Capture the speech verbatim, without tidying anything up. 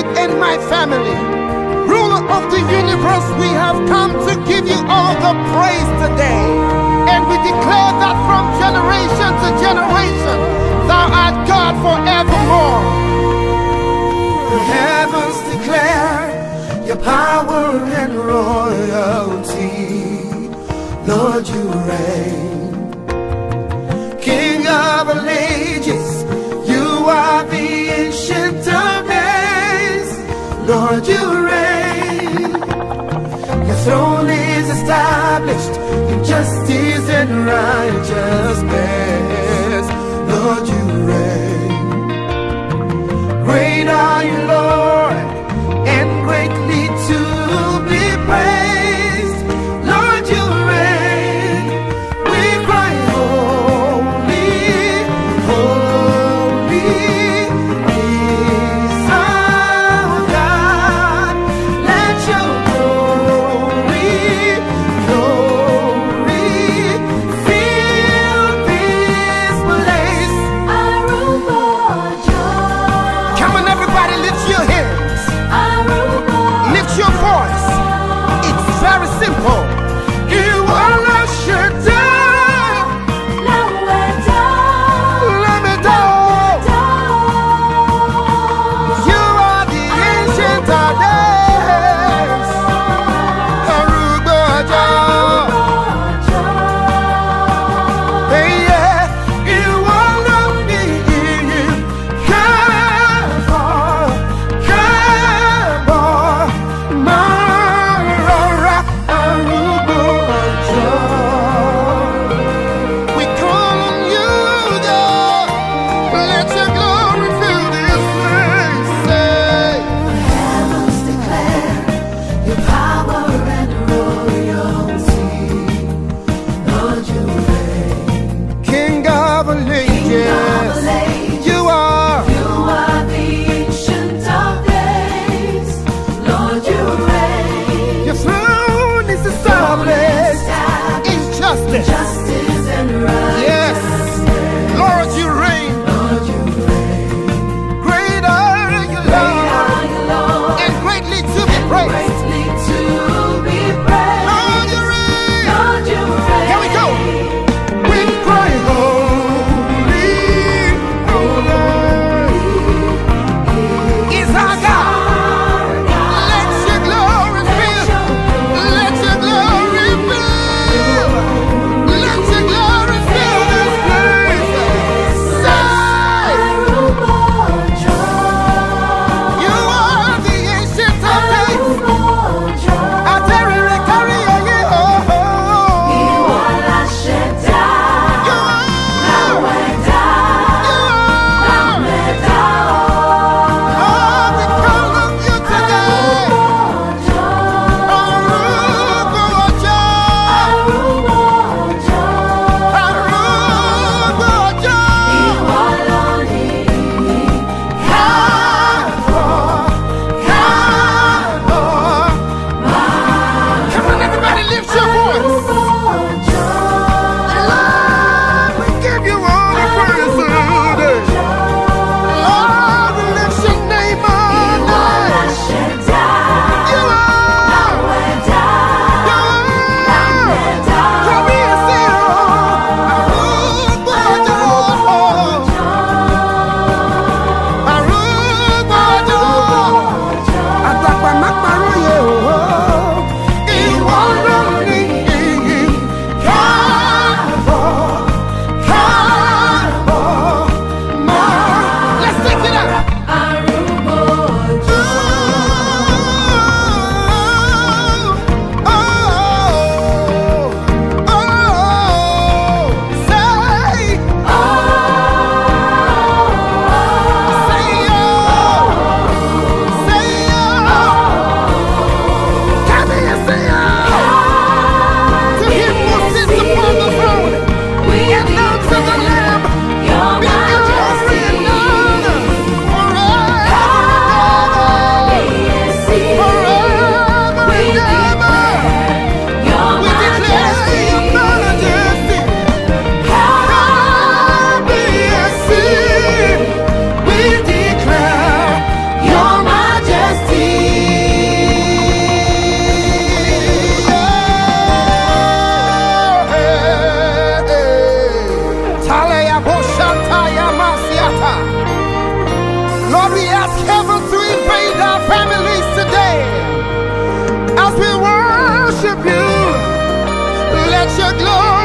it in my family. Ruler of the universe, we have come to give you all the praise today. And we declare that from generation to generation, thou art God forevermore. The heavens declare your power and royalty. Lord, you reign. King of all ages, you are the ancient of days. Lord, you reign. Your throne is established in justice and righteousness. Lord, you reign. Great are you, Lord, and greatly to be praised. Lord, you reign. We cry, holy, holy is our God. Let your glory, glory fill your glory.